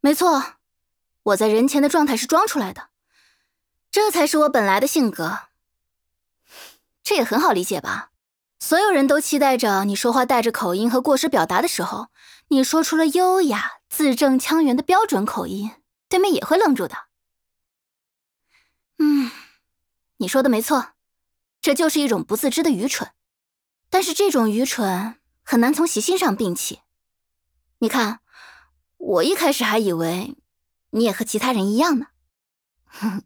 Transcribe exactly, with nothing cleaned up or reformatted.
没错，我在人前的状态是装出来的，这才是我本来的性格。这也很好理解吧？所有人都期待着你说话带着口音和过失表达的时候，你说出了优雅、字正腔圆的标准口音，对面也会愣住的。嗯，你说的没错，这就是一种不自知的愚蠢。但是这种愚蠢很难从习性上摒弃。你看，我一开始还以为你也和其他人一样呢。